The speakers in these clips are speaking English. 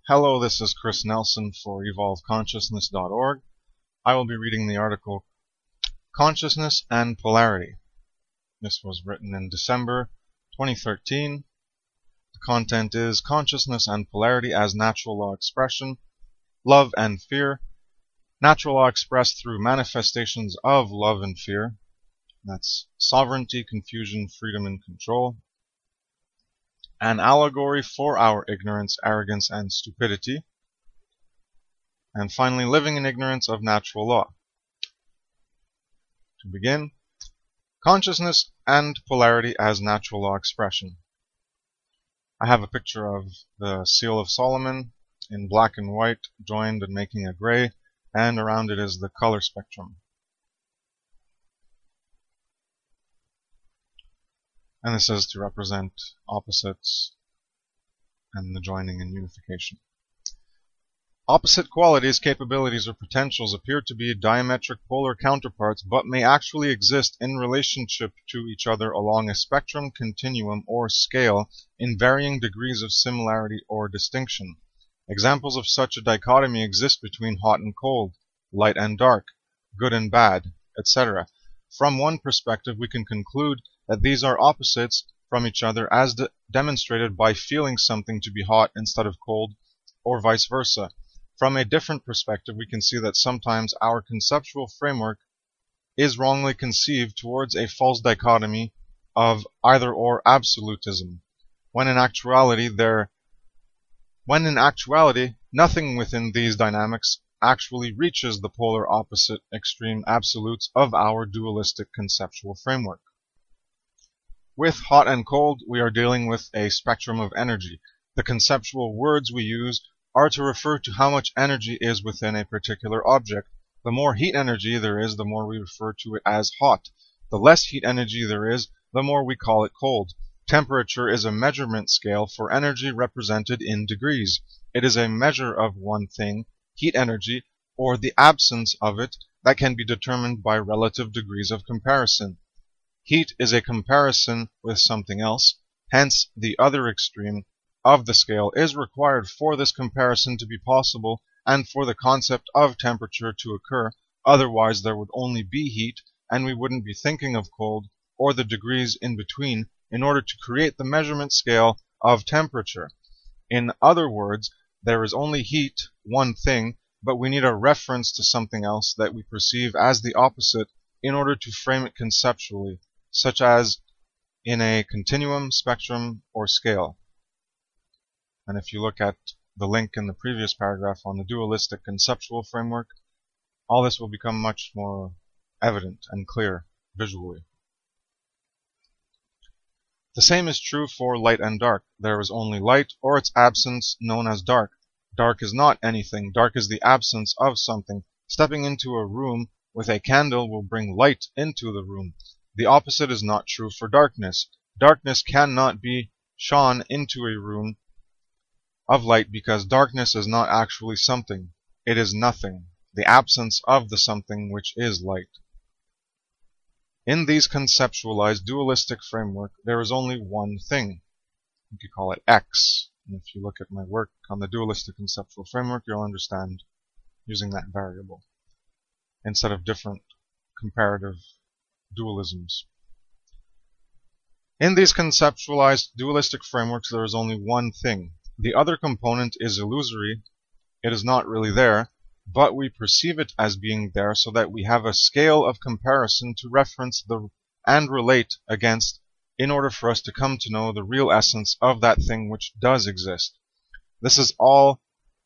Hello, this is Chris Nelson for EvolveConsciousness.org. I will be reading the article Consciousness and Polarity. This was written in December 2013. The content is Consciousness and Polarity as Natural Law Expression, Love and Fear, Natural Law Expressed through Manifestations of Love and Fear. That's Sovereignty, Confusion, Freedom, and Control. An allegory for our ignorance, arrogance, and stupidity. And finally, living in ignorance of natural law. To begin, consciousness and polarity as natural law expression. I have a picture of the Seal of Solomon in black and white, joined and making a gray, and around it is the color spectrum. And this is to represent opposites and the joining and unification. Opposite qualities, capabilities, or potentials appear to be diametric polar counterparts, but may actually exist in relationship to each other along a spectrum, continuum, or scale in varying degrees of similarity or distinction. Examples of such a dichotomy exist between hot and cold, light and dark, good and bad, etc. From one perspective, we can conclude that these are opposites from each other as demonstrated by feeling something to be hot instead of cold, or vice versa. From a different perspective, we can see that sometimes our conceptual framework is wrongly conceived towards a false dichotomy of either-or absolutism, when in actuality nothing within these dynamics actually reaches the polar opposite extreme absolutes of our dualistic conceptual framework. With hot and cold, we are dealing with a spectrum of energy. The conceptual words we use are to refer to how much energy is within a particular object. The more heat energy there is, the more we refer to it as hot. The less heat energy there is, the more we call it cold. Temperature is a measurement scale for energy represented in degrees. It is a measure of one thing, heat energy, or the absence of it, that can be determined by relative degrees of comparison. Heat is a comparison with something else, hence the other extreme of the scale is required for this comparison to be possible and for the concept of temperature to occur. Otherwise there would only be heat and we wouldn't be thinking of cold or the degrees in between in order to create the measurement scale of temperature. In other words, there is only heat, one thing, but we need a reference to something else that we perceive as the opposite in order to frame it conceptually, such as in a continuum, spectrum, or scale. And if you look at the link in the previous paragraph on the dualistic conceptual framework, all this will become much more evident and clear visually. The same is true for light and dark. There is only light or its absence known as dark. Dark is not anything. Dark is the absence of something. Stepping into a room with a candle will bring light into the room. The opposite is not true for darkness. Darkness cannot be shone into a room of light because darkness is not actually something. It is nothing, the absence of the something which is light. In these conceptualized dualistic framework, there is only one thing. You could call it X. And if you look at my work on the dualistic conceptual framework, you'll understand using that variable instead of different comparative dualisms. In these conceptualized dualistic frameworks, there is only one thing. The other component is illusory. It is not really there, but we perceive it as being there so that we have a scale of comparison to reference and relate against in order for us to come to know the real essence of that thing which does exist. This is also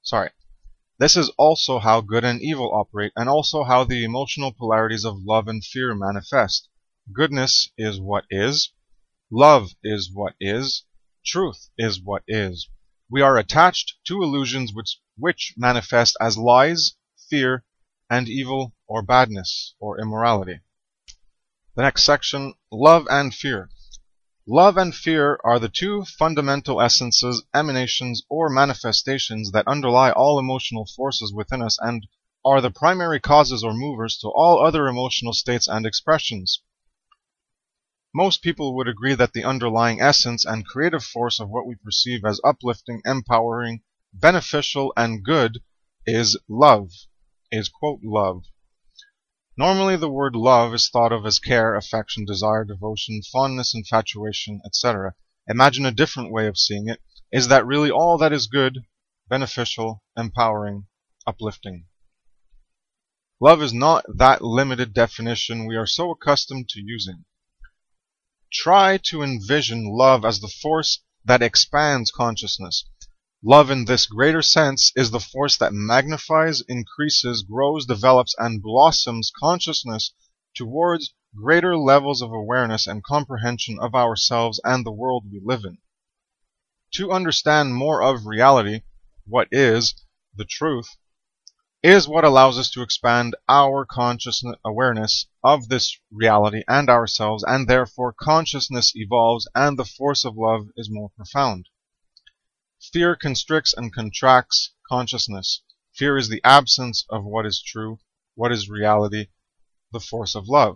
how good and evil operate, and also how the emotional polarities of love and fear manifest. Goodness is what is. Love is what is. Truth is what is. We are attached to illusions which manifest as lies, fear, and evil or badness or immorality. The next section, love and fear. Love and fear are the two fundamental essences, emanations, or manifestations that underlie all emotional forces within us and are the primary causes or movers to all other emotional states and expressions. Most people would agree that the underlying essence and creative force of what we perceive as uplifting, empowering, beneficial, and good is love, is, quote, love. Normally the word love is thought of as care, affection, desire, devotion, fondness, infatuation, etc. Imagine a different way of seeing it, is that really all that is good, beneficial, empowering, uplifting. Love is not that limited definition we are so accustomed to using. Try to envision love as the force that expands consciousness. Love in this greater sense is the force that magnifies, increases, grows, develops, and blossoms consciousness towards greater levels of awareness and comprehension of ourselves and the world we live in. To understand more of reality, what is the truth, is what allows us to expand our conscious awareness of this reality and ourselves, and therefore consciousness evolves and the force of love is more profound. Fear constricts and contracts consciousness. Fear is the absence of what is true, what is reality, the force of love.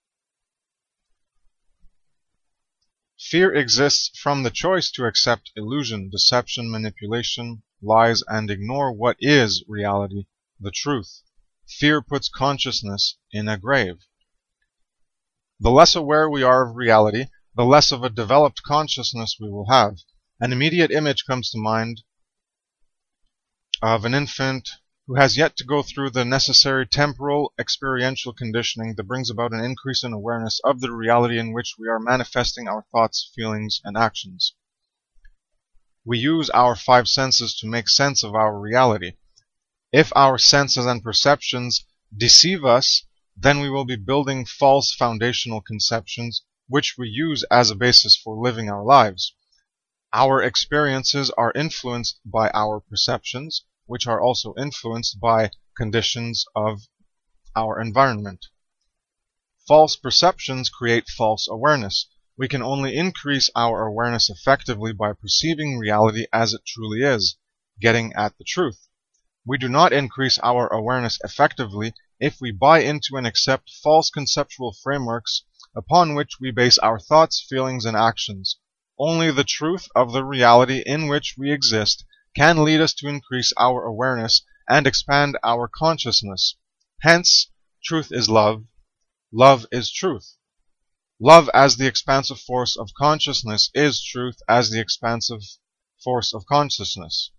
Fear exists from the choice to accept illusion, deception, manipulation, lies, and ignore what is reality, the truth. Fear puts consciousness in a grave. The less aware we are of reality, the less of a developed consciousness we will have. An immediate image comes to mind of an infant who has yet to go through the necessary temporal experiential conditioning that brings about an increase in awareness of the reality in which we are manifesting our thoughts, feelings, and actions. We use our five senses to make sense of our reality. If our senses and perceptions deceive us, then we will be building false foundational conceptions which we use as a basis for living our lives. Our experiences are influenced by our perceptions, which are also influenced by conditions of our environment. False perceptions create false awareness. We can only increase our awareness effectively by perceiving reality as it truly is, getting at the truth. We do not increase our awareness effectively if we buy into and accept false conceptual frameworks upon which we base our thoughts, feelings, and actions. Only the truth of the reality in which we exist can lead us to increase our awareness and expand our consciousness. Hence, truth is love. Love is truth. Love as the expansive force of consciousness is truth as the expansive force of consciousness.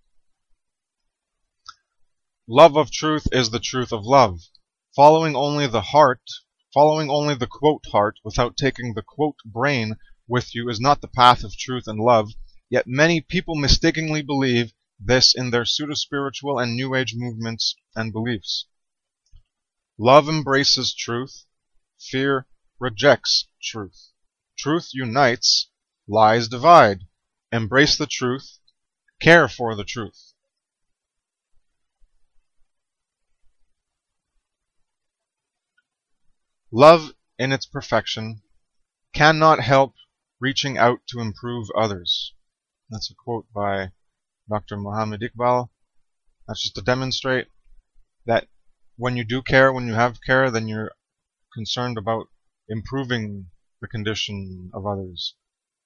Love of truth is the truth of love. Following only the quote heart without taking the quote brain with you is not the path of truth and love, yet many people mistakenly believe this in their pseudo-spiritual and New Age movements and beliefs. Love embraces truth. Fear rejects truth. Truth unites. Lies divide. Embrace the truth. Care for the truth. Love in its perfection cannot help reaching out to improve others. That's a quote by Dr. Muhammad Iqbal. That's just to demonstrate that when you do care, when you have care, then you're concerned about improving the condition of others.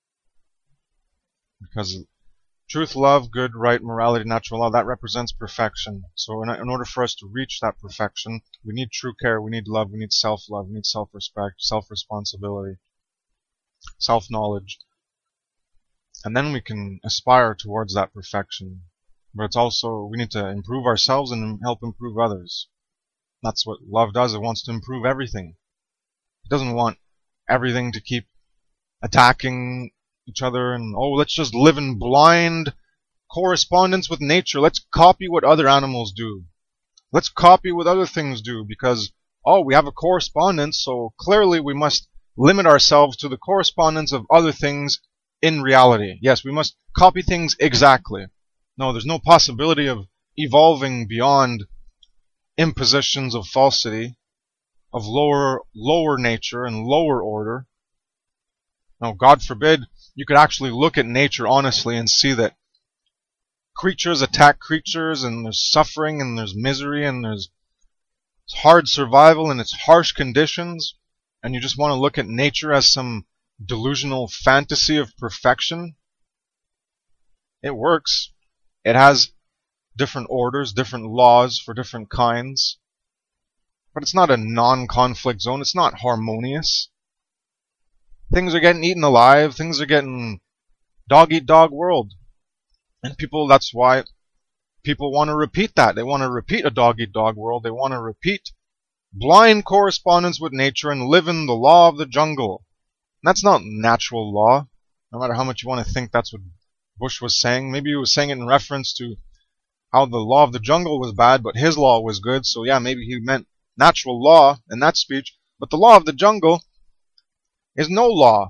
Because truth, love, good, right, morality, natural law, that represents perfection. So in order for us to reach that perfection, we need true care, we need love, we need self-love, we need self-respect, self-responsibility, self-knowledge. And then we can aspire towards that perfection. But it's also, we need to improve ourselves and help improve others. That's what love does. It wants to improve everything. It doesn't want everything to keep attacking each other and, oh, let's just live in blind correspondence with nature. Let's copy what other animals do. Let's copy what other things do because, oh, we have a correspondence, so clearly we must limit ourselves to the correspondence of other things in reality. Yes, we must copy things exactly. No, there's no possibility of evolving beyond impositions of falsity, of lower nature and lower order. Now, God forbid, you could actually look at nature honestly and see that creatures attack creatures, and there's suffering, and there's misery, and there's hard survival, and it's harsh conditions, and you just want to look at nature as some delusional fantasy of perfection. It works. It has different orders, different laws for different kinds. But it's not a non-conflict zone. It's not harmonious. Things are getting eaten alive. Things are getting dog-eat-dog world. And that's why people want to repeat that. They want to repeat a dog-eat-dog world. They want to repeat blind correspondence with nature and live in the law of the jungle. And that's not natural law, no matter how much you want to think that's what Bush was saying. Maybe he was saying it in reference to how the law of the jungle was bad, but his law was good. So yeah, maybe he meant natural law in that speech. But the law of the jungle is no law.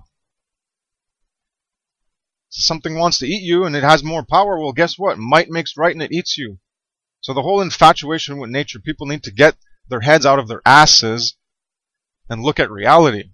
Something wants to eat you and it has more power. Well, guess what? Might makes right and it eats you. So the whole infatuation with nature, people need to get their heads out of their asses and look at reality.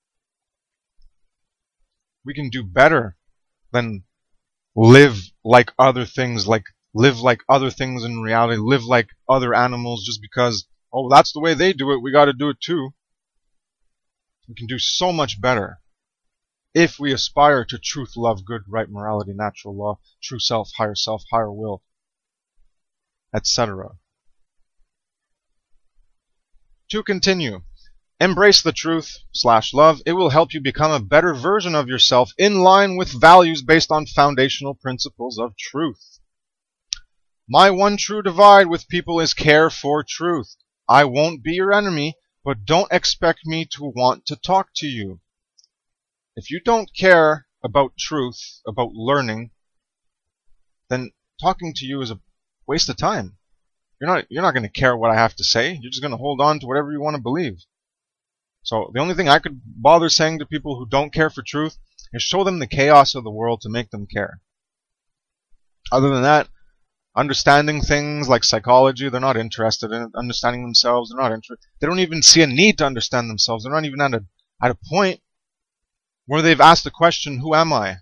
We can do better than live like other things, live like other things in reality, live like other animals just because, oh, that's the way they do it, we got to do it too. We can do so much better if we aspire to truth, love, good, right, morality, natural law, true self, higher will, etc. To continue, embrace the truth / love. It will help you become a better version of yourself in line with values based on foundational principles of truth. My one true divide with people is care for truth. I won't be your enemy, but don't expect me to want to talk to you. If you don't care about truth, about learning, then talking to you is a waste of time. You're not going to care what I have to say. You're just going to hold on to whatever you want to believe. So the only thing I could bother saying to people who don't care for truth is show them the chaos of the world to make them care. Other than that, understanding things like psychology, they're not interested in it. Understanding themselves, they're not interested. They don't even see a need to understand themselves. They're not even at a point where they've asked the question, who am I?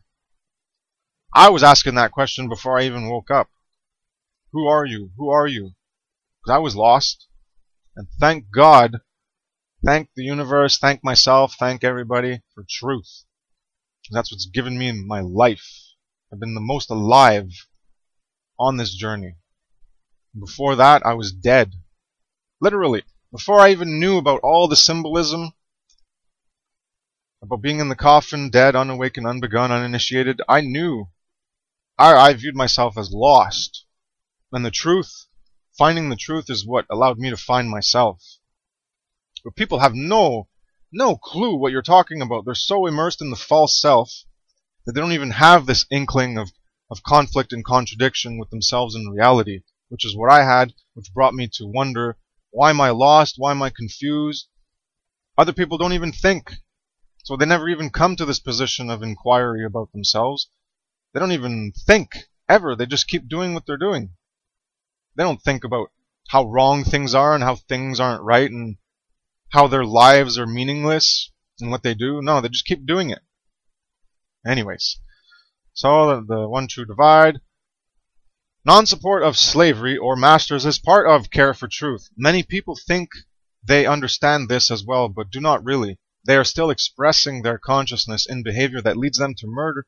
I was asking that question before I even woke up. Who are you? Who are you? Because I was lost. And thank God, thank the universe, thank myself, thank everybody for truth. That's what's given me my life. I've been the most alive on this journey. Before that, I was dead. Literally. Before I even knew about all the symbolism, about being in the coffin, dead, unawakened, unbegun, uninitiated, I knew. I viewed myself as lost. And the truth, finding the truth is what allowed me to find myself. But people have no clue what you're talking about. They're so immersed in the false self that they don't even have this inkling of conflict and contradiction with themselves in reality, which is what I had, which brought me to wonder, why am I lost? Why am I confused? Other people don't even think. So they never even come to this position of inquiry about themselves. They don't even think, ever. They just keep doing what they're doing. They don't think about how wrong things are and how things aren't right and how their lives are meaningless and what they do. No, they just keep doing it. Anyways, so the one true divide. Non-support of slavery or masters is part of care for truth. Many people think they understand this as well, but do not really. They are still expressing their consciousness in behavior that leads them to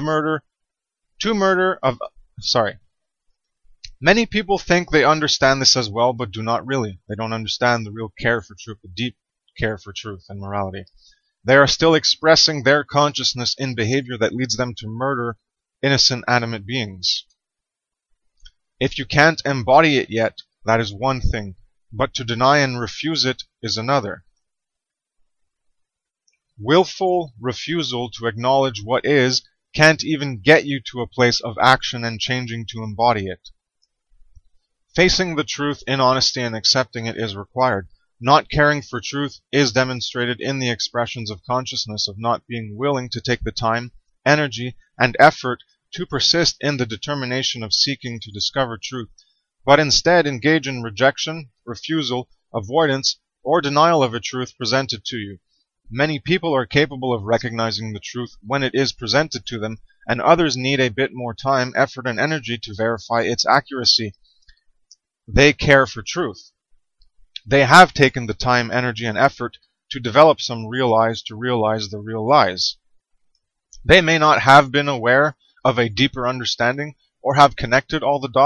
Many people think they understand this as well, but do not really. They don't understand the real care for truth, the deep care for truth and morality. They are still expressing their consciousness in behavior that leads them to murder innocent animate beings. If you can't embody it yet, that is one thing, but to deny and refuse it is another. Willful refusal to acknowledge what is can't even get you to a place of action and changing to embody it. Facing the truth in honesty and accepting it is required. Not caring for truth is demonstrated in the expressions of consciousness of not being willing to take the time, energy, and effort to persist in the determination of seeking to discover truth, but instead engage in rejection, refusal, avoidance, or denial of a truth presented to you. Many people are capable of recognizing the truth when it is presented to them, and others need a bit more time, effort, and energy to verify its accuracy. They care for truth. They have taken the time, energy, and effort to develop some real eyes to realize the real lies. They may not have been aware of a deeper understanding or have connected all the dots,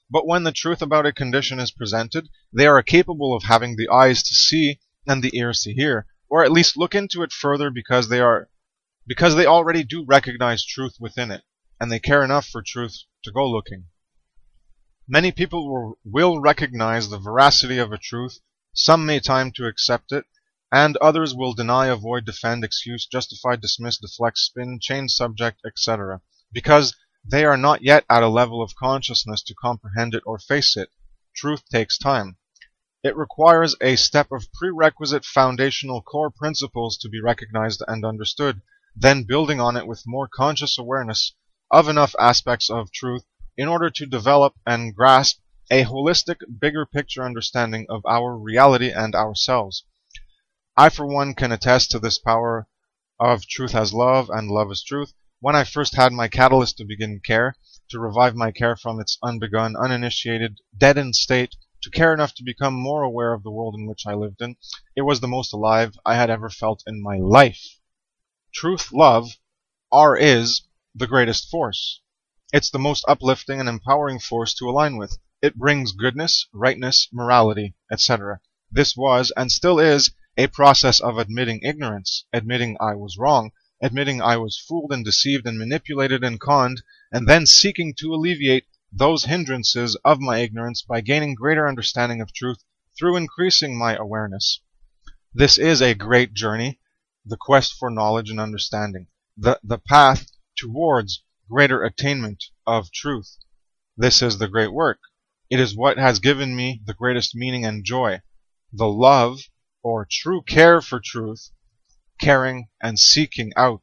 But when the truth about a condition is presented, they are capable of having the eyes to see and the ears to hear, or at least look into it further because they already do recognize truth within it, and they care enough for truth to go looking. Many people will recognize the veracity of a truth, some may time to accept it, and others will deny, avoid, defend, excuse, justify, dismiss, deflect, spin, change subject, etc., because they are not yet at a level of consciousness to comprehend it or face it. Truth takes time. It requires a step of prerequisite foundational core principles to be recognized and understood, then building on it with more conscious awareness of enough aspects of truth in order to develop and grasp a holistic, bigger picture understanding of our reality and ourselves. I, for one, can attest to this power of truth as love and love as truth. When I first had my catalyst to begin care, to revive my care from its unbegun, uninitiated, deadened state, to care enough to become more aware of the world in which I lived in, it was the most alive I had ever felt in my life. Truth, love, is the greatest force. It's the most uplifting and empowering force to align with. It brings goodness, rightness, morality, etc. This was, and still is, a process of admitting ignorance, admitting I was wrong, admitting I was fooled and deceived and manipulated and conned, and then seeking to alleviate those hindrances of my ignorance by gaining greater understanding of truth through increasing my awareness. This is a great journey, the quest for knowledge and understanding, the path towards greater attainment of truth. This is the great work. It is what has given me the greatest meaning and joy, the love or true care for truth, caring and seeking out.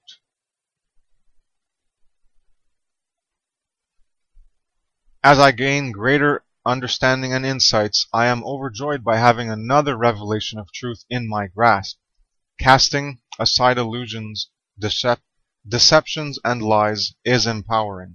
As I gain greater understanding and insights, I am overjoyed by having another revelation of truth in my grasp. Casting aside illusions, deceptions, and lies is empowering.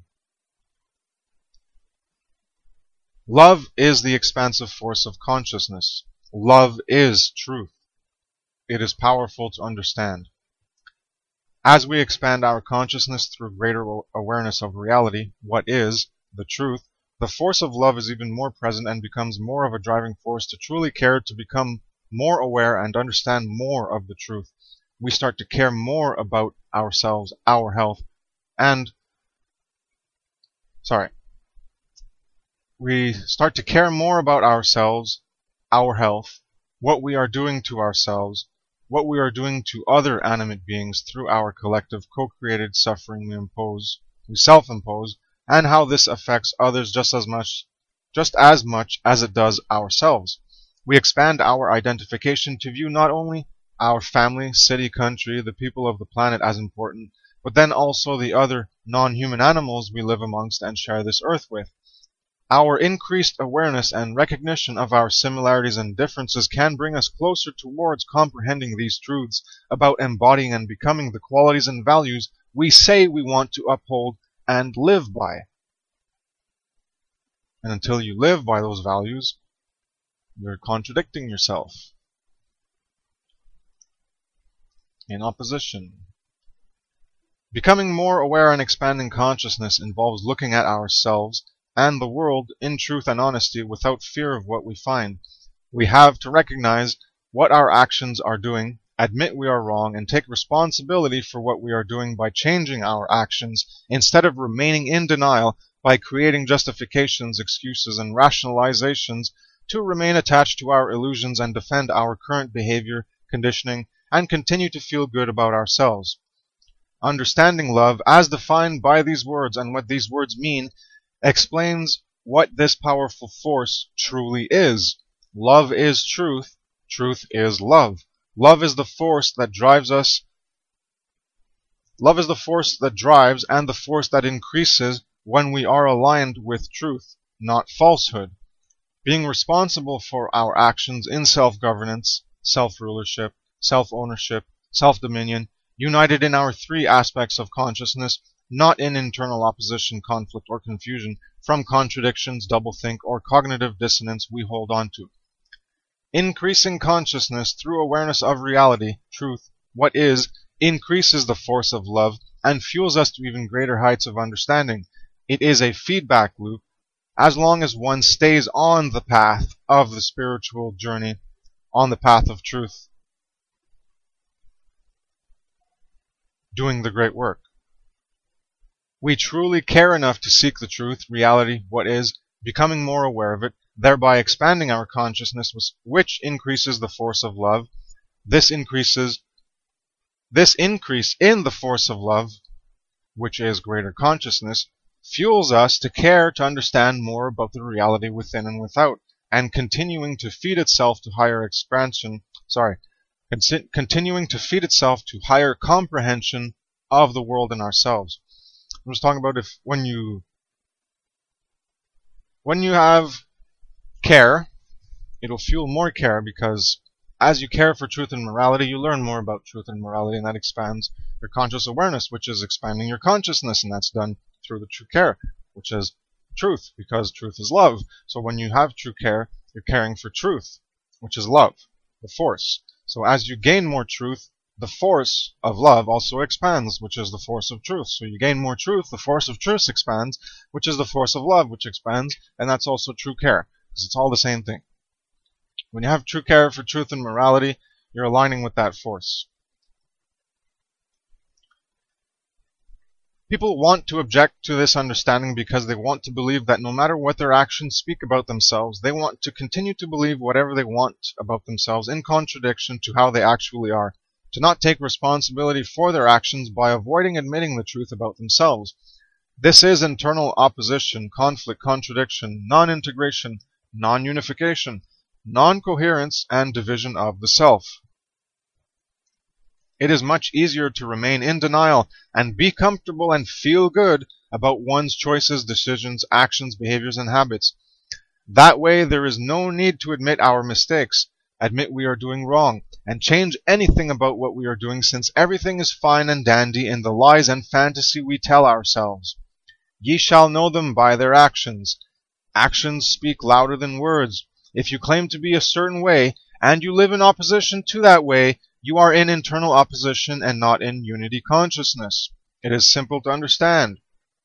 Love is the expansive force of consciousness. Love is truth. It is powerful to understand. As we expand our consciousness through greater awareness of reality, what is, the truth, the force of love is even more present and becomes more of a driving force to truly care, to become more aware and understand more of the truth. We start to care more about ourselves, our health, we start to care more about ourselves, our health, what we are doing to ourselves, what we are doing to other animate beings through our collective co-created suffering we self-impose, and how this affects others just as much as it does ourselves. We expand our identification to view not only our family, city, country, the people of the planet as important, but then also the other non-human animals we live amongst and share this earth with. Our increased awareness and recognition of our similarities and differences can bring us closer towards comprehending these truths about embodying and becoming the qualities and values we say we want to uphold and live by. And until you live by those values, you're contradicting yourself. In opposition. Becoming more aware and expanding consciousness involves looking at ourselves and the world in truth and honesty without fear of what we find. We have to recognize what our actions are doing, admit we are wrong, and take responsibility for what we are doing by changing our actions instead of remaining in denial by creating justifications, excuses, and rationalizations to remain attached to our illusions and defend our current behavior, conditioning, and continue to feel good about ourselves. Understanding love, as defined by these words and what these words mean, explains what this powerful force truly is. Love is truth. Truth is love. Love is the force that drives us. Love is the force that drives and the force that increases when we are aligned with truth, not falsehood. Being responsible for our actions in self-governance, self-rulership, self-ownership, self-dominion, united in our three aspects of consciousness, not in internal opposition, conflict, or confusion from contradictions, doublethink, or cognitive dissonance we hold on to. Increasing consciousness through awareness of reality, truth, what is, increases the force of love and fuels us to even greater heights of understanding. It is a feedback loop as long as one stays on the path of the spiritual journey, on the path of truth, doing the great work. We truly care enough to seek the truth, reality, what is, becoming more aware of it, thereby expanding our consciousness, which increases the force of love. This increase in the force of love, which is greater consciousness, fuels us to care to understand more about the reality within and without, and continuing to feed itself to higher comprehension of the world and ourselves. I'm just talking about when you have care, it'll fuel more care, because as you care for truth and morality, you learn more about truth and morality, and that expands your conscious awareness, which is expanding your consciousness, and that's done through the true care, which is truth, because truth is love. So when you have true care, you're caring for truth, which is love, the force. So as you gain more truth, the force of love also expands, which is the force of truth. So you gain more truth, the force of truth expands, which is the force of love, which expands, and that's also true care, because it's all the same thing. When you have true care for truth and morality, you're aligning with that force. People want to object to this understanding because they want to believe that no matter what their actions speak about themselves, they want to continue to believe whatever they want about themselves in contradiction to how they actually are, to not take responsibility for their actions by avoiding admitting the truth about themselves. This is internal opposition, conflict, contradiction, non-integration, non-unification, non-coherence, and division of the self. It is much easier to remain in denial and be comfortable and feel good about one's choices, decisions, actions, behaviors, and habits. That way, there is no need to admit our mistakes, admit we are doing wrong, and change anything about what we are doing, since everything is fine and dandy in the lies and fantasy we tell ourselves. Ye shall know them by their actions. Actions speak louder than words. If you claim to be a certain way, and you live in opposition to that way, you are in internal opposition and not in unity consciousness. It is simple to understand.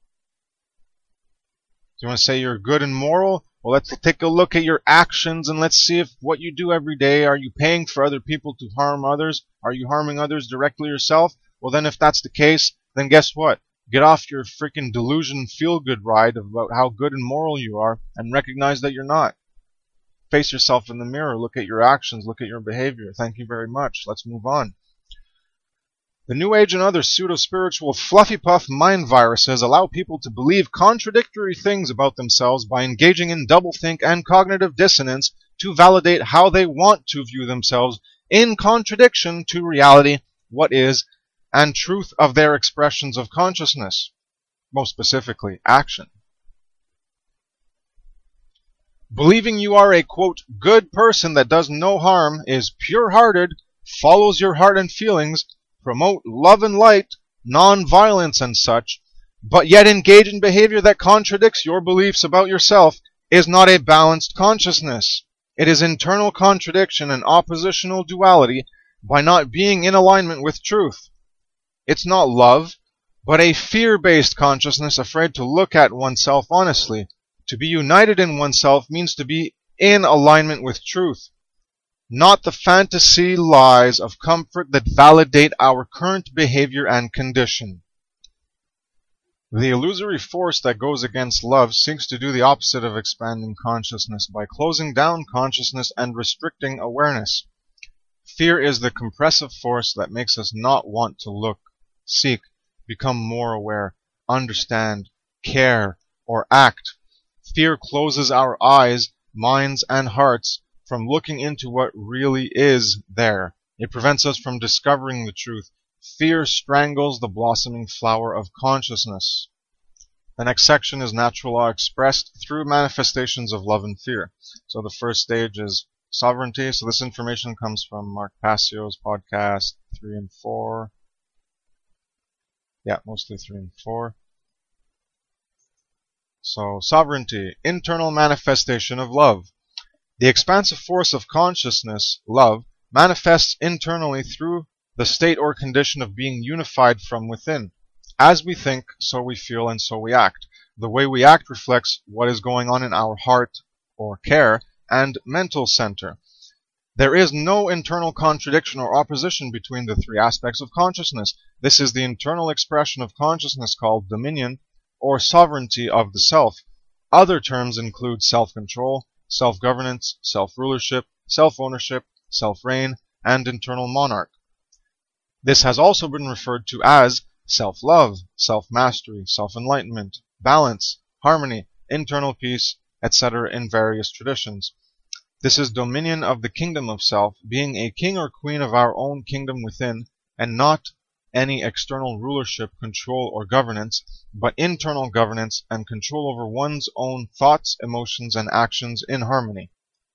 Do you want to say you're good and moral? Well, let's take a look at your actions and let's see if what you do every day, are you paying for other people to harm others? Are you harming others directly yourself? Well, then if that's the case, then guess what? Get off your freaking delusion feel-good ride about how good and moral you are and recognize that you're not. Face yourself in the mirror, look at your actions, look at your behavior. Thank you very much. Let's move on. The New Age and other pseudo-spiritual fluffy puff mind viruses allow people to believe contradictory things about themselves by engaging in doublethink and cognitive dissonance to validate how they want to view themselves in contradiction to reality, what is, and truth of their expressions of consciousness, most specifically, action. Believing you are a, quote, good person that does no harm, is pure-hearted, follows your heart and feelings, promote love and light, non-violence and such, but yet engage in behavior that contradicts your beliefs about yourself, is not a balanced consciousness. It is internal contradiction and oppositional duality by not being in alignment with truth. It's not love, but a fear-based consciousness afraid to look at oneself honestly. To be united in oneself means to be in alignment with truth, not the fantasy lies of comfort that validate our current behavior and condition. The illusory force that goes against love seeks to do the opposite of expanding consciousness by closing down consciousness and restricting awareness. Fear is the compressive force that makes us not want to look, seek, become more aware, understand, care, or act. Fear closes our eyes, minds, and hearts from looking into what really is there. It prevents us from discovering the truth. Fear strangles the blossoming flower of consciousness. The next section is natural law expressed through manifestations of love and fear. So the first stage is sovereignty. So this information comes from Mark Passio's podcast 3 and 4. Yeah, mostly 3 and 4. So, sovereignty, internal manifestation of love. The expansive force of consciousness, love, manifests internally through the state or condition of being unified from within. As we think, so we feel, and so we act. The way we act reflects what is going on in our heart or care and mental center. There is no internal contradiction or opposition between the three aspects of consciousness. This is the internal expression of consciousness called dominion or sovereignty of the self. Other terms include self-control, self-governance, self-rulership, self-ownership, self-reign, and internal monarch. This has also been referred to as self-love, self-mastery, self-enlightenment, balance, harmony, internal peace, etc. in various traditions. This is dominion of the kingdom of self, being a king or queen of our own kingdom within, and not any external rulership, control, or governance, but internal governance and control over one's own thoughts, emotions, and actions in harmony.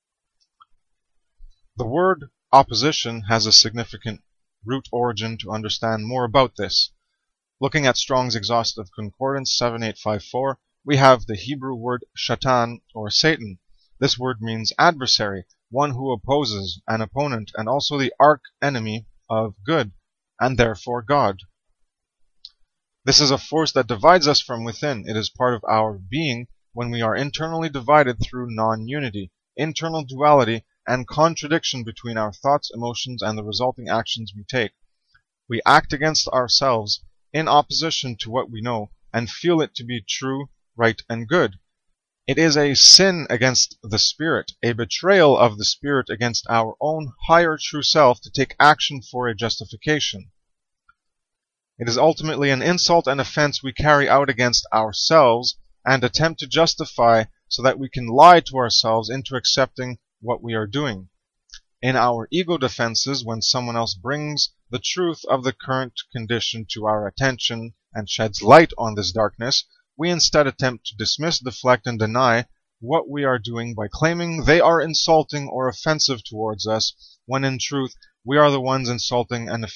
The word opposition has a significant root origin to understand more about this. Looking at Strong's Exhaustive Concordance 7854, we have the Hebrew word shatan, or Satan. This word means adversary, one who opposes, an opponent, and also the arch-enemy of good, and therefore God. This is a force that divides us from within. It is part of our being when we are internally divided through non-unity, internal duality, and contradiction between our thoughts, emotions, and the resulting actions we take. We act against ourselves in opposition to what we know and feel it to be true, right, and good. It is a sin against the Spirit, a betrayal of the Spirit against our own higher true self to take action for a justification. It is ultimately an insult and offense we carry out against ourselves and attempt to justify so that we can lie to ourselves into accepting what we are doing. In our ego defenses, when someone else brings the truth of the current condition to our attention and sheds light on this darkness, we instead attempt to dismiss, deflect, and deny what we are doing by claiming they are insulting or offensive towards us, when in truth we are the ones insulting and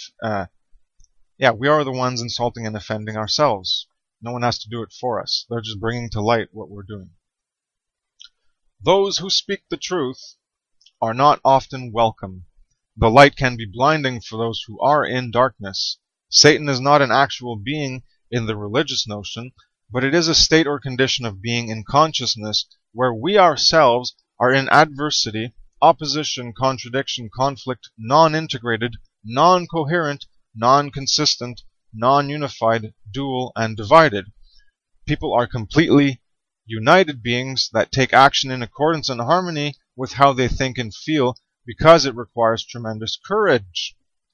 offending ourselves. No one has to do it for us. They're just bringing to light what we're doing. Those who speak the truth are not often welcome. The light can be blinding for those who are in darkness. Satan is not an actual being in the religious notion, but it is a state or condition of being in consciousness where we ourselves are in adversity, opposition, contradiction, conflict, non-integrated, non-coherent, non-consistent, non-unified, dual, and divided. People are completely united beings that take action in accordance and harmony with how they think and feel because it requires tremendous courage.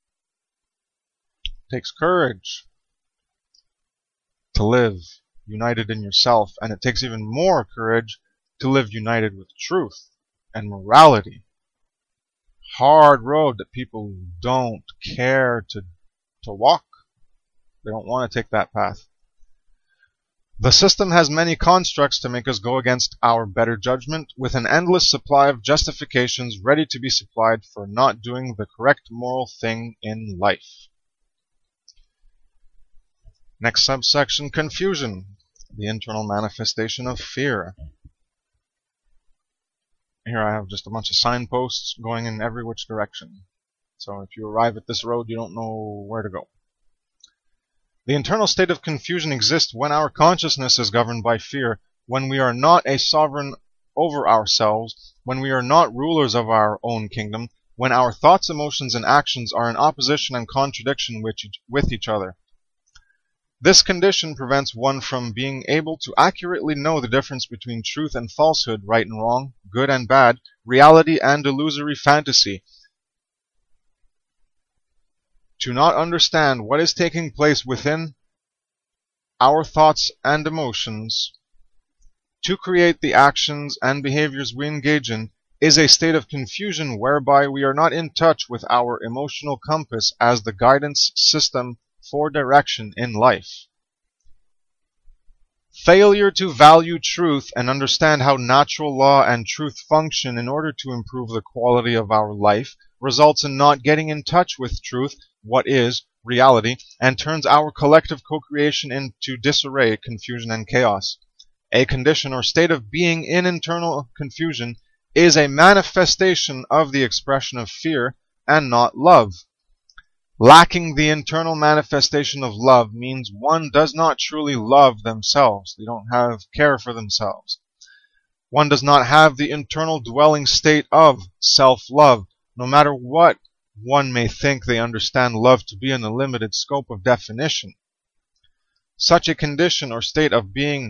It takes courage to live united in yourself, and it takes even more courage to live united with truth and morality. Hard road that people don't care to walk. They don't want to take that path. The system has many constructs to make us go against our better judgment, with an endless supply of justifications ready to be supplied for not doing the correct moral thing in life. Next subsection, confusion, the internal manifestation of fear. Here I have just a bunch of signposts going in every which direction. So if you arrive at this road, you don't know where to go. The internal state of confusion exists when our consciousness is governed by fear, when we are not a sovereign over ourselves, when we are not rulers of our own kingdom, when our thoughts, emotions, and actions are in opposition and contradiction with each other. This condition prevents one from being able to accurately know the difference between truth and falsehood, right and wrong, good and bad, reality and illusory fantasy. To not understand what is taking place within our thoughts and emotions, to create the actions and behaviors we engage in, is a state of confusion whereby we are not in touch with our emotional compass as the guidance system for direction in life. Failure to value truth and understand how natural law and truth function in order to improve the quality of our life results in not getting in touch with truth, what is, reality, and turns our collective co-creation into disarray, confusion, and chaos. A condition or state of being in internal confusion is a manifestation of the expression of fear and not love. Lacking the internal manifestation of love means one does not truly love themselves. They don't have care for themselves. One does not have the internal dwelling state of self-love, no matter what one may think they understand love to be in a limited scope of definition. Such a condition or state of being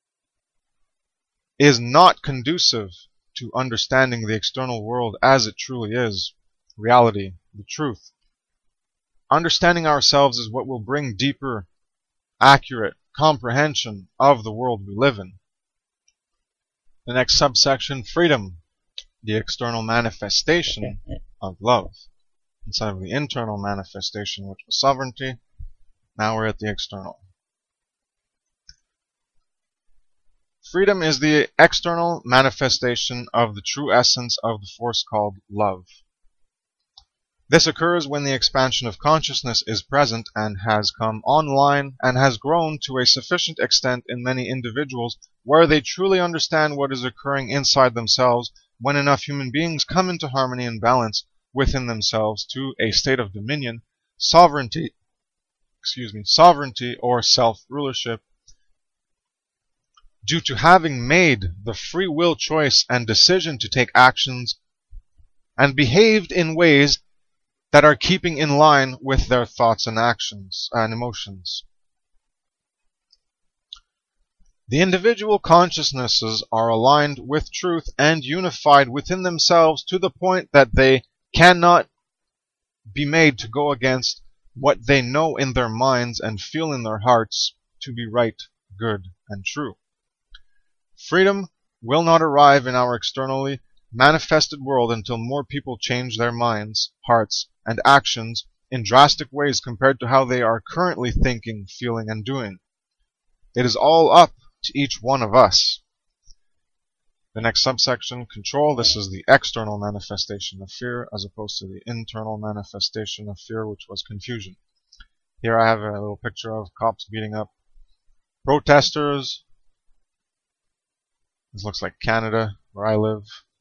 is not conducive to understanding the external world as it truly is, reality, the truth. Understanding ourselves is what will bring deeper, accurate comprehension of the world we live in. The next subsection, freedom, the external manifestation of love. Instead of the internal manifestation, which was sovereignty, now we're at the external. Freedom is the external manifestation of the true essence of the force called love. This occurs when the expansion of consciousness is present and has come online and has grown to a sufficient extent in many individuals where they truly understand what is occurring inside themselves when enough human beings come into harmony and balance within themselves to a state of dominion, sovereignty or self-rulership, due to having made the free will choice and decision to take actions and behaved in ways that are keeping in line with their thoughts and actions and emotions. The individual consciousnesses are aligned with truth and unified within themselves to the point that they cannot be made to go against what they know in their minds and feel in their hearts to be right, good, and true. Freedom will not arrive in our externally manifested world until more people change their minds, hearts, and actions in drastic ways compared to how they are currently thinking, feeling, and doing. It is all up to each one of us. The next subsection, control. This is the external manifestation of fear as opposed to the internal manifestation of fear, which was confusion. Here I have a little picture of cops beating up protesters. This looks like Canada, where I live.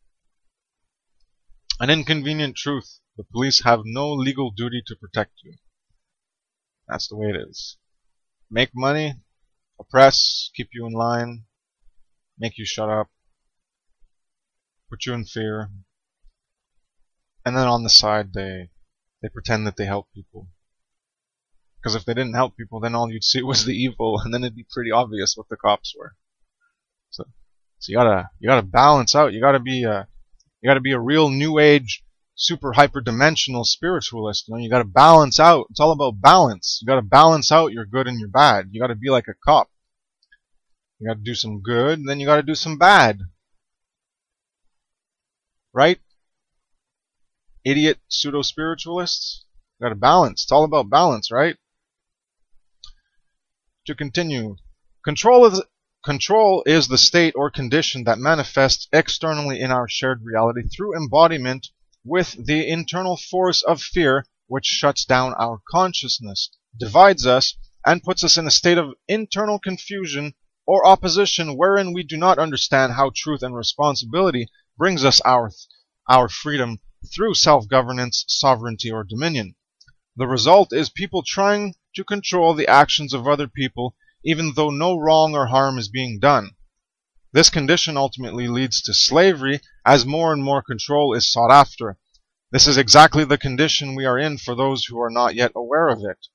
An inconvenient truth. The police have no legal duty to protect you. That's the way it is. Make money, oppress, keep you in line, make you shut up, put you in fear, and then on the side they pretend that they help people. Because if they didn't help people, then all you'd see was the evil, and then it'd be pretty obvious what the cops were. So you gotta balance out. You gotta be a real new age, super hyperdimensional spiritualist. You gotta balance out. It's all about balance. You gotta balance out your good and your bad. You gotta be like a cop. You gotta do some good, and then you gotta do some bad. Right? Idiot pseudo-spiritualists? You gotta balance. It's all about balance, right? To continue, control is the state or condition that manifests externally in our shared reality through embodiment with the internal force of fear, which shuts down our consciousness, divides us, and puts us in a state of internal confusion or opposition wherein we do not understand how truth and responsibility brings us our freedom through self-governance, sovereignty, or dominion. The result is people trying to control the actions of other people even though no wrong or harm is being done. This condition ultimately leads to slavery as more and more control is sought after. This is exactly the condition we are in for those who are not yet aware of it.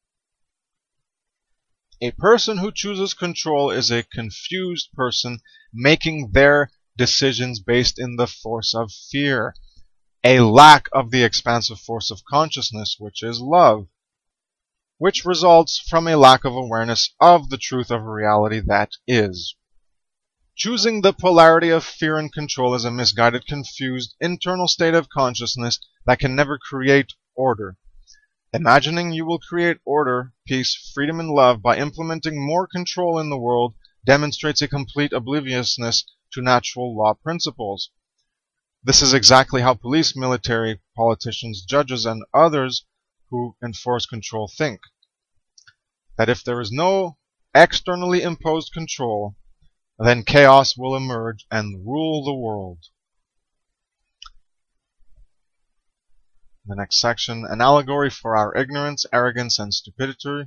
A person who chooses control is a confused person making their decisions based in the force of fear, a lack of the expansive force of consciousness, which is love, which results from a lack of awareness of the truth of reality that is. Choosing the polarity of fear and control is a misguided, confused, internal state of consciousness that can never create order. Imagining you will create order, peace, freedom, and love by implementing more control in the world demonstrates a complete obliviousness to natural law principles. This is exactly how police, military, politicians, judges, and others who enforce control think. That if there is no externally imposed control, then chaos will emerge and rule the world. The next section, an allegory for our ignorance, arrogance, and stupidity.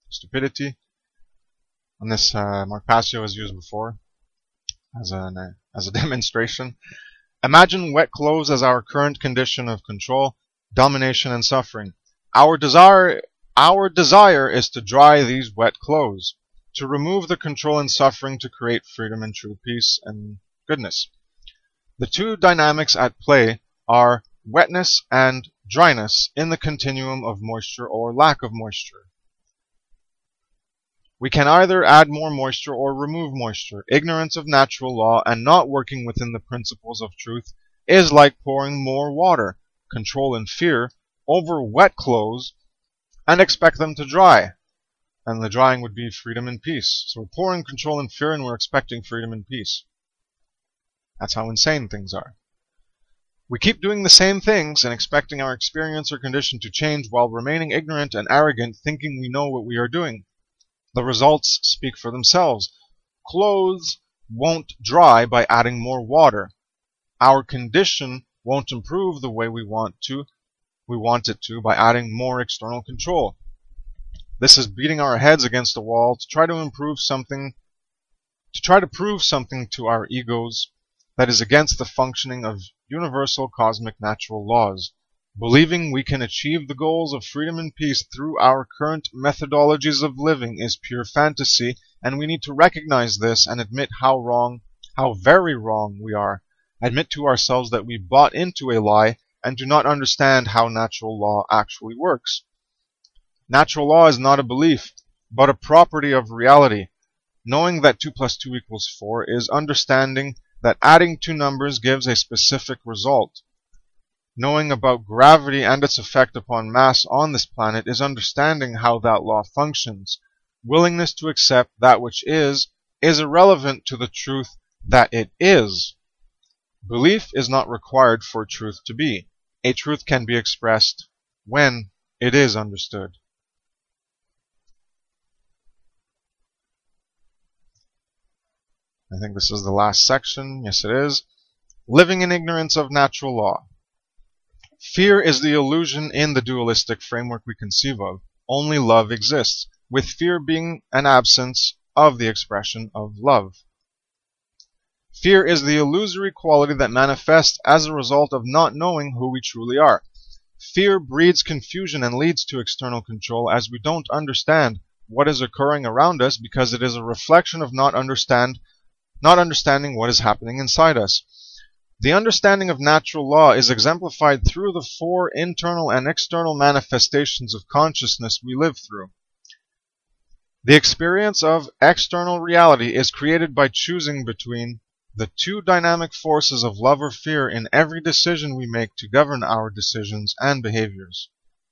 And this Mark Passio has used before as a demonstration. Imagine wet clothes as our current condition of control, domination, and suffering. Our desire is to dry these wet clothes, to remove the control and suffering, to create freedom and true peace and goodness. The two dynamics at play are wetness and dryness in the continuum of moisture or lack of moisture. We can either add more moisture or remove moisture. Ignorance of natural law and not working within the principles of truth is like pouring more water, control and fear, over wet clothes and expect them to dry. And the drying would be freedom and peace. So we're pouring control and fear and we're expecting freedom and peace. That's how insane things are. We keep doing the same things and expecting our experience or condition to change while remaining ignorant and arrogant, thinking we know what we are doing. The results speak for themselves. Clothes won't dry by adding more water. Our condition won't improve the way we want it to by adding more external control. This is beating our heads against a wall to try to prove something to our egos that is against the functioning of universal cosmic natural laws. Believing we can achieve the goals of freedom and peace through our current methodologies of living is pure fantasy, and we need to recognize this and admit how very wrong we are. Admit to ourselves that we bought into a lie and do not understand how natural law actually works. Natural law is not a belief, but a property of reality. Knowing that 2 + 2 = 4 is understanding that adding two numbers gives a specific result. Knowing about gravity and its effect upon mass on this planet is understanding how that law functions. Willingness to accept that which is irrelevant to the truth that it is. Belief is not required for truth to be. A truth can be expressed when it is understood. I think this is the last section. Yes, it is. Living in ignorance of natural law. Fear is the illusion in the dualistic framework we conceive of. Only love exists, with fear being an absence of the expression of love. Fear is the illusory quality that manifests as a result of not knowing who we truly are. Fear breeds confusion and leads to external control as we don't understand what is occurring around us because it is a reflection of not understanding what is happening inside us. The understanding of natural law is exemplified through the 4 internal and external manifestations of consciousness we live through. The experience of external reality is created by choosing between the 2 dynamic forces of love or fear in every decision we make to govern our decisions and behaviors.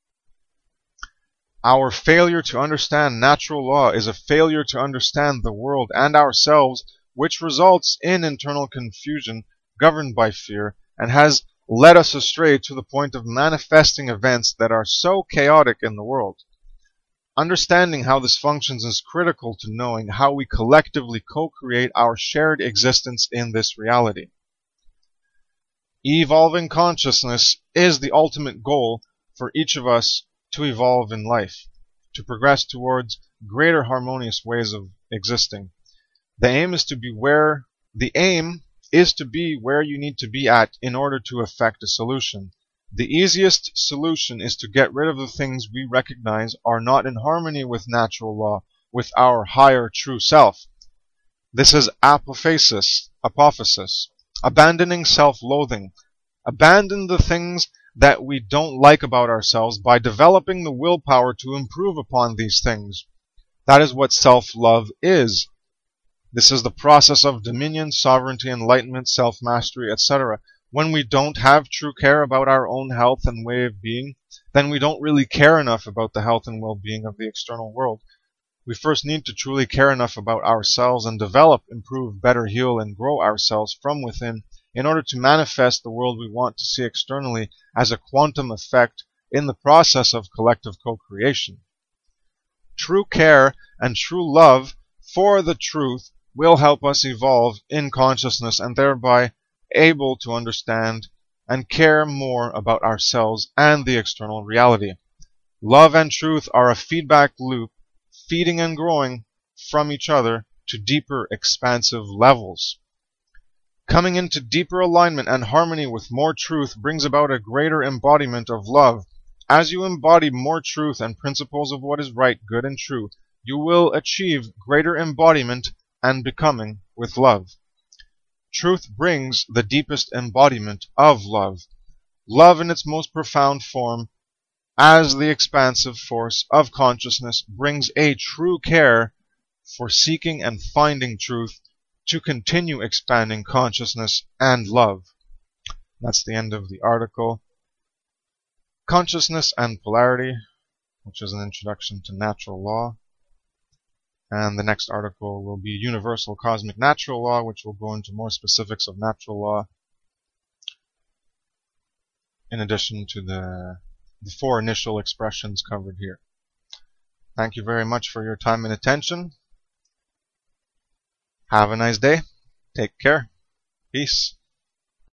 Our failure to understand natural law is a failure to understand the world and ourselves, which results in internal confusion governed by fear, and has led us astray to the point of manifesting events that are so chaotic in the world. Understanding how this functions is critical to knowing how we collectively co-create our shared existence in this reality. Evolving consciousness is the ultimate goal for each of us to evolve in life, to progress towards greater harmonious ways of existing. The aim is to be where you need to be at in order to effect a solution. The easiest solution is to get rid of the things we recognize are not in harmony with natural law, with our higher true self. This is apophasis, abandoning self-loathing. Abandon the things that we don't like about ourselves by developing the willpower to improve upon these things. That is what self-love is. This is the process of dominion, sovereignty, enlightenment, self-mastery, etc. When we don't have true care about our own health and way of being, then we don't really care enough about the health and well-being of the external world. We first need to truly care enough about ourselves and develop, improve, better heal, and grow ourselves from within in order to manifest the world we want to see externally as a quantum effect in the process of collective co-creation. True care and true love for the truth will help us evolve in consciousness and thereby able to understand and care more about ourselves and the external reality. Love and truth are a feedback loop, feeding and growing from each other to deeper, expansive levels. Coming into deeper alignment and harmony with more truth brings about a greater embodiment of love. As you embody more truth and principles of what is right, good, and true, you will achieve greater embodiment and becoming with love. Truth brings the deepest embodiment of love. Love in its most profound form, as the expansive force of consciousness, brings a true care for seeking and finding truth to continue expanding consciousness and love. That's the end of the article. Consciousness and Polarity, which is an introduction to natural law. And the next article will be Universal Cosmic Natural Law, which will go into more specifics of natural law, in addition to the four initial expressions covered here. Thank you very much for your time and attention. Have a nice day. Take care. Peace.